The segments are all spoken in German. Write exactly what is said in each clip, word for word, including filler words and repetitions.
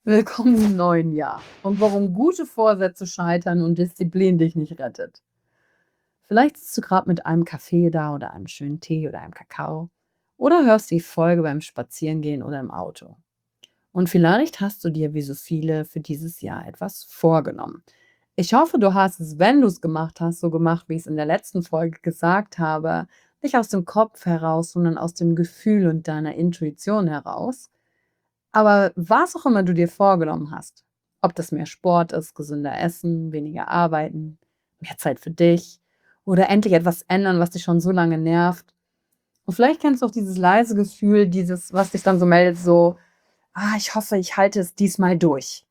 Willkommen im neuen Jahr und warum gute Vorsätze scheitern und Disziplin dich nicht rettet. Vielleicht sitzt du gerade mit einem Kaffee da oder einem schönen Tee oder einem Kakao oder hörst die Folge beim Spazierengehen oder im Auto. Und vielleicht hast du dir wie so viele für dieses Jahr etwas vorgenommen. Ich hoffe, du hast es, wenn du es gemacht hast, so gemacht, wie ich es in der letzten Folge gesagt habe, nicht aus dem Kopf heraus, sondern aus dem Gefühl und deiner Intuition heraus. Aber was auch immer du dir vorgenommen hast, ob das mehr Sport ist, gesünder essen, weniger arbeiten, mehr Zeit für dich oder endlich etwas ändern, was dich schon so lange nervt. Und vielleicht kennst du auch dieses leise Gefühl, dieses, was dich dann so meldet, so, ah, ich hoffe, ich halte es diesmal durch.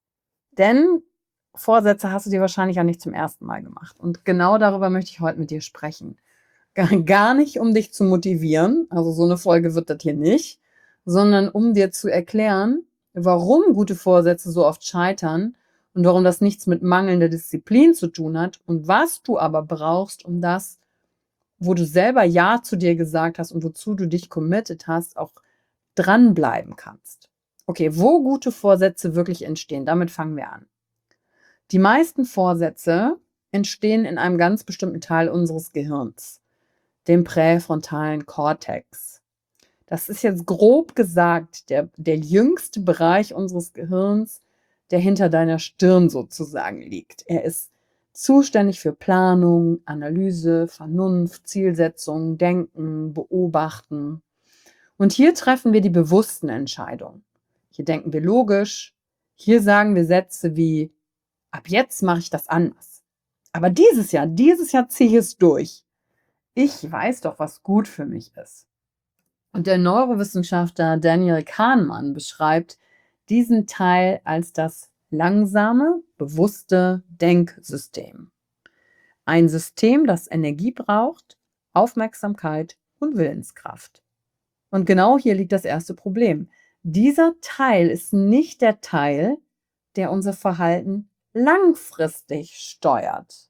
Denn Vorsätze hast du dir wahrscheinlich auch nicht zum ersten Mal gemacht. Und genau darüber möchte ich heute mit dir sprechen. Gar gar nicht, um dich zu motivieren, also so eine Folge wird das hier nicht, sondern um dir zu erklären, warum gute Vorsätze so oft scheitern und warum das nichts mit mangelnder Disziplin zu tun hat und was du aber brauchst, um das, wo du selber Ja zu dir gesagt hast und wozu du dich committed hast, auch dranbleiben kannst. Okay, wo gute Vorsätze wirklich entstehen, damit fangen wir an. Die meisten Vorsätze entstehen in einem ganz bestimmten Teil unseres Gehirns, dem präfrontalen Kortex. Das ist jetzt grob gesagt der, der jüngste Bereich unseres Gehirns, der hinter deiner Stirn sozusagen liegt. Er ist zuständig für Planung, Analyse, Vernunft, Zielsetzung, Denken, Beobachten. Und hier treffen wir die bewussten Entscheidungen. Hier denken wir logisch. Hier sagen wir Sätze wie, ab jetzt mache ich das anders. Aber dieses Jahr, dieses Jahr ziehe ich es durch. Ich weiß doch, was gut für mich ist. Und der Neurowissenschaftler Daniel Kahnemann beschreibt diesen Teil als das langsame, bewusste Denksystem. Ein System, das Energie braucht, Aufmerksamkeit und Willenskraft. Und genau hier liegt das erste Problem. Dieser Teil ist nicht der Teil, der unser Verhalten langfristig steuert.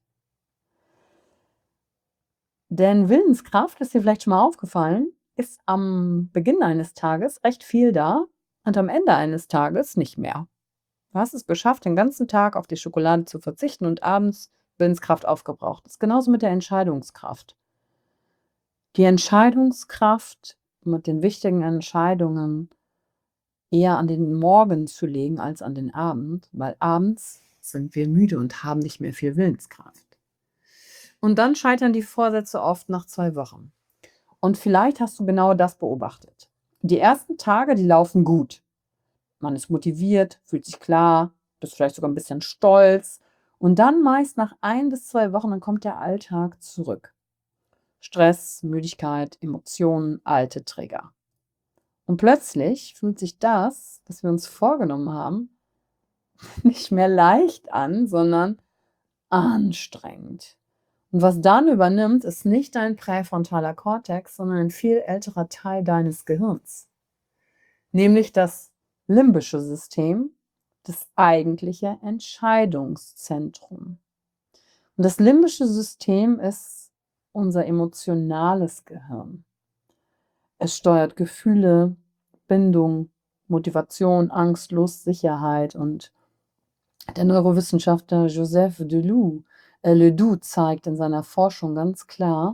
Denn Willenskraft, ist dir vielleicht schon mal aufgefallen, ist am Beginn eines Tages recht viel da und am Ende eines Tages nicht mehr. Du hast es geschafft, den ganzen Tag auf die Schokolade zu verzichten und abends Willenskraft aufgebraucht. Das ist genauso mit der Entscheidungskraft. Die Entscheidungskraft mit den wichtigen Entscheidungen eher an den Morgen zu legen als an den Abend, weil abends sind wir müde und haben nicht mehr viel Willenskraft. Und dann scheitern die Vorsätze oft nach zwei Wochen. Und vielleicht hast du genau das beobachtet. Die ersten Tage, die laufen gut. Man ist motiviert, fühlt sich klar, bist vielleicht sogar ein bisschen stolz. Und dann meist nach ein bis zwei Wochen, dann kommt der Alltag zurück. Stress, Müdigkeit, Emotionen, alte Trigger. Und plötzlich fühlt sich das, was wir uns vorgenommen haben, nicht mehr leicht an, sondern anstrengend. Und was dann übernimmt, ist nicht dein präfrontaler Kortex, sondern ein viel älterer Teil deines Gehirns, nämlich das limbische System, das eigentliche Entscheidungszentrum. Und das limbische System ist unser emotionales Gehirn. Es steuert Gefühle, Bindung, Motivation, Angst, Lust, Sicherheit. Und der Neurowissenschaftler Joseph Delou, äh, Ledoux zeigt in seiner Forschung ganz klar,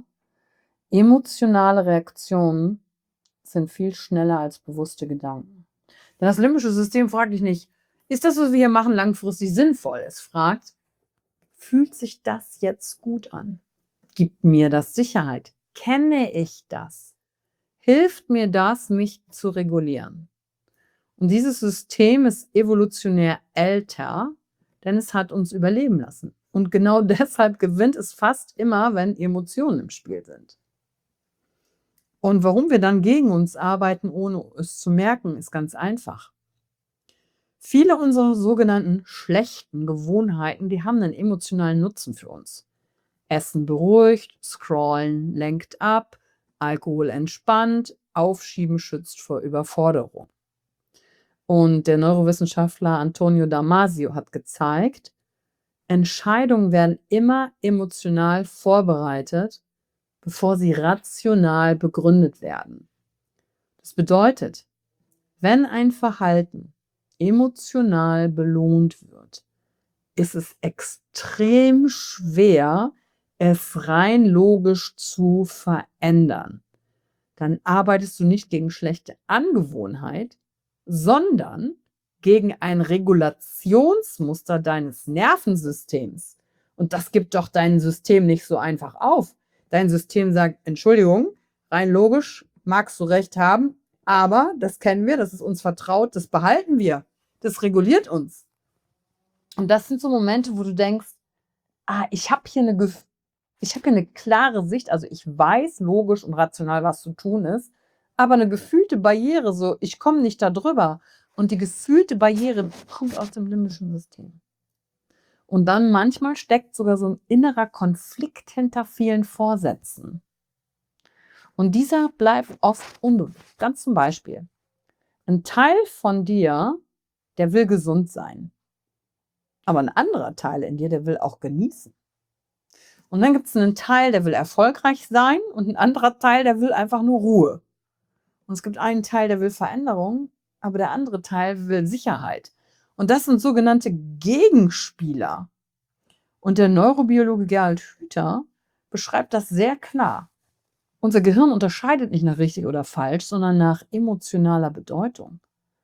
emotionale Reaktionen sind viel schneller als bewusste Gedanken. Denn das limbische System fragt dich nicht, ist das, was wir hier machen, langfristig sinnvoll? Es fragt, fühlt sich das jetzt gut an? Gibt mir das Sicherheit? Kenne ich das? Hilft mir das, mich zu regulieren? Und dieses System ist evolutionär älter, denn es hat uns überleben lassen. Und genau deshalb gewinnt es fast immer, wenn Emotionen im Spiel sind. Und warum wir dann gegen uns arbeiten, ohne es zu merken, ist ganz einfach. Viele unserer sogenannten schlechten Gewohnheiten, die haben einen emotionalen Nutzen für uns. Essen beruhigt, Scrollen lenkt ab, Alkohol entspannt, Aufschieben schützt vor Überforderung. Und der Neurowissenschaftler Antonio Damasio hat gezeigt, Entscheidungen werden immer emotional vorbereitet, bevor sie rational begründet werden. Das bedeutet, wenn ein Verhalten emotional belohnt wird, ist es extrem schwer, es rein logisch zu verändern. Dann arbeitest du nicht gegen schlechte Angewohnheit, sondern gegen ein Regulationsmuster deines Nervensystems. Und das gibt doch dein System nicht so einfach auf. Dein System sagt: Entschuldigung, rein logisch magst du recht haben, aber das kennen wir, das ist uns vertraut, das behalten wir, das reguliert uns. Und das sind so Momente, wo du denkst: ah, ich habe hier eine Gef ich habe hier eine klare Sicht, also ich weiß logisch und rational, was zu tun ist, aber eine gefühlte Barriere, so ich komme nicht da drüber. Und die gefühlte Barriere kommt aus dem limbischen System. Und dann manchmal steckt sogar so ein innerer Konflikt hinter vielen Vorsätzen. Und dieser bleibt oft unbewusst. Ganz zum Beispiel: ein Teil von dir, der will gesund sein, aber ein anderer Teil in dir, der will auch genießen. Und dann gibt es einen Teil, der will erfolgreich sein, und ein anderer Teil, der will einfach nur Ruhe. Und es gibt einen Teil, der will Veränderung, aber der andere Teil will Sicherheit. Und das sind sogenannte Gegenspieler. Und der Neurobiologe Gerald Hüther beschreibt das sehr klar. Unser Gehirn unterscheidet nicht nach richtig oder falsch, sondern nach emotionaler Bedeutung.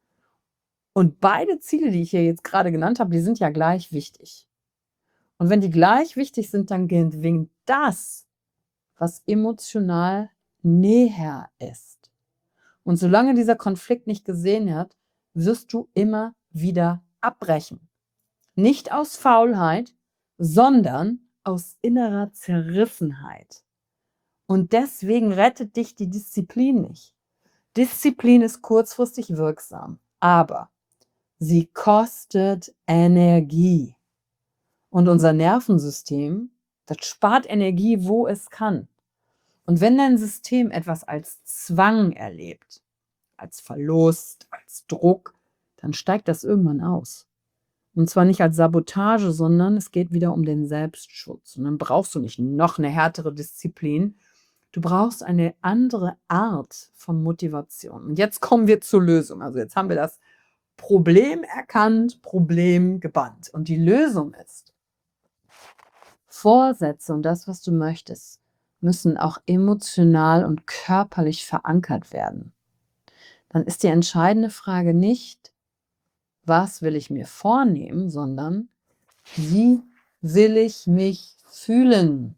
Und beide Ziele, die ich hier jetzt gerade genannt habe, die sind ja gleich wichtig. Und wenn die gleich wichtig sind, dann gewinnt das, was emotional näher ist. Und solange dieser Konflikt nicht gesehen hat, wirst du immer wieder abbrechen. Nicht aus Faulheit, sondern aus innerer Zerrissenheit. Und deswegen rettet dich die Disziplin nicht. Disziplin ist kurzfristig wirksam, aber sie kostet Energie. Und unser Nervensystem, das spart Energie, wo es kann. Und wenn dein System etwas als Zwang erlebt, als Verlust, als Druck, dann steigt das irgendwann aus. Und zwar nicht als Sabotage, sondern es geht wieder um den Selbstschutz. Und dann brauchst du nicht noch eine härtere Disziplin. Du brauchst eine andere Art von Motivation. Und jetzt kommen wir zur Lösung. Also jetzt haben wir das Problem erkannt, Problem gebannt. Und die Lösung ist: Vorsätze und das, was du möchtest, müssen auch emotional und körperlich verankert werden. Dann ist die entscheidende Frage nicht, was will ich mir vornehmen, sondern wie will ich mich fühlen?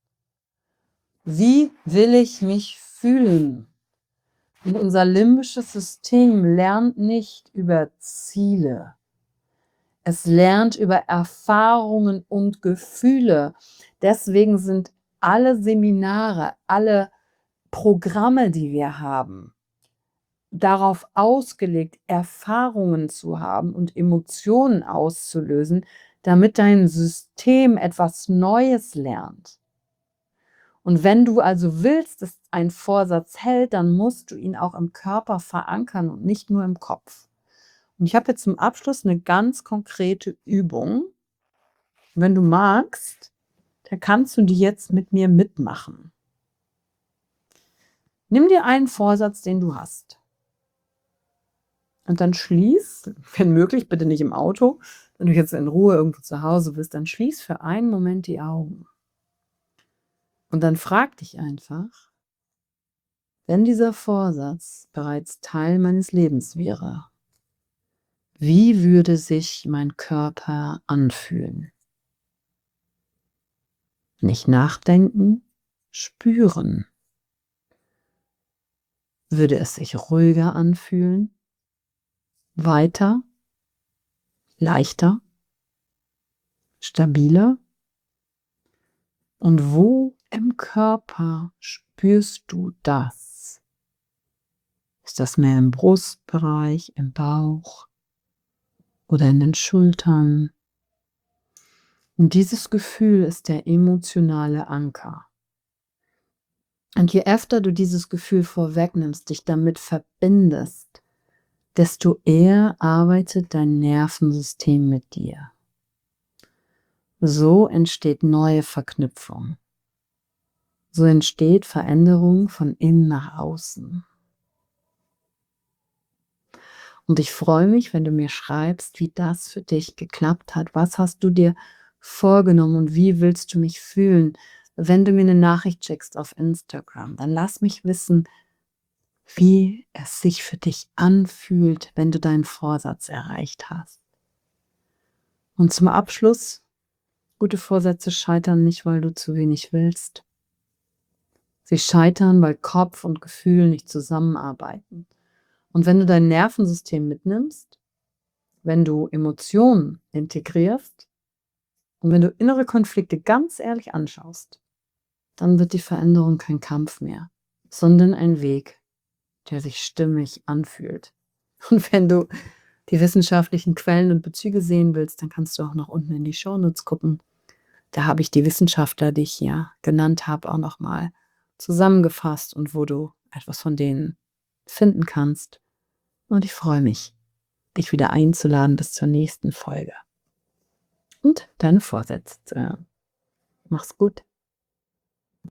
Wie will ich mich fühlen? Und unser limbisches System lernt nicht über Ziele. Es lernt über Erfahrungen und Gefühle. Deswegen sind alle Seminare, alle Programme, die wir haben, darauf ausgelegt, Erfahrungen zu haben und Emotionen auszulösen, damit dein System etwas Neues lernt. Und wenn du also willst, dass ein Vorsatz hält, dann musst du ihn auch im Körper verankern und nicht nur im Kopf. Und ich habe jetzt zum Abschluss eine ganz konkrete Übung. Wenn du magst, dann kannst du die jetzt mit mir mitmachen. Nimm dir einen Vorsatz, den du hast. Und dann schließ, wenn möglich, bitte nicht im Auto, wenn du jetzt in Ruhe irgendwo zu Hause bist, dann schließ für einen Moment die Augen. Und dann frag dich einfach, wenn dieser Vorsatz bereits Teil meines Lebens wäre, wie würde sich mein Körper anfühlen? Nicht nachdenken, spüren. Würde es sich ruhiger anfühlen? Weiter? Leichter? Stabiler? Und wo im Körper spürst du das? Ist das mehr im Brustbereich, im Bauch oder in den Schultern? Und dieses Gefühl ist der emotionale Anker. Und je öfter du dieses Gefühl vorwegnimmst, dich damit verbindest, desto eher arbeitet dein Nervensystem mit dir. So entsteht neue Verknüpfung. So entsteht Veränderung von innen nach außen. Und ich freue mich, wenn du mir schreibst, wie das für dich geklappt hat. Was hast du dir vorgenommen und wie willst du mich fühlen? Wenn du mir eine Nachricht schickst auf Instagram, dann lass mich wissen, wie es sich für dich anfühlt, wenn du deinen Vorsatz erreicht hast. Und zum Abschluss, gute Vorsätze scheitern nicht, weil du zu wenig willst. Sie scheitern, weil Kopf und Gefühl nicht zusammenarbeiten. Und wenn du dein Nervensystem mitnimmst, wenn du Emotionen integrierst und wenn du innere Konflikte ganz ehrlich anschaust, dann wird die Veränderung kein Kampf mehr, sondern ein Weg, der sich stimmig anfühlt. Und wenn du die wissenschaftlichen Quellen und Bezüge sehen willst, dann kannst du auch noch unten in die Shownotes gucken. Da habe ich die Wissenschaftler, die ich hier genannt habe, auch nochmal zusammengefasst und wo du etwas von denen finden kannst. Und ich freue mich, dich wieder einzuladen bis zur nächsten Folge. Und deine Vorsätze zu hören. Mach's gut.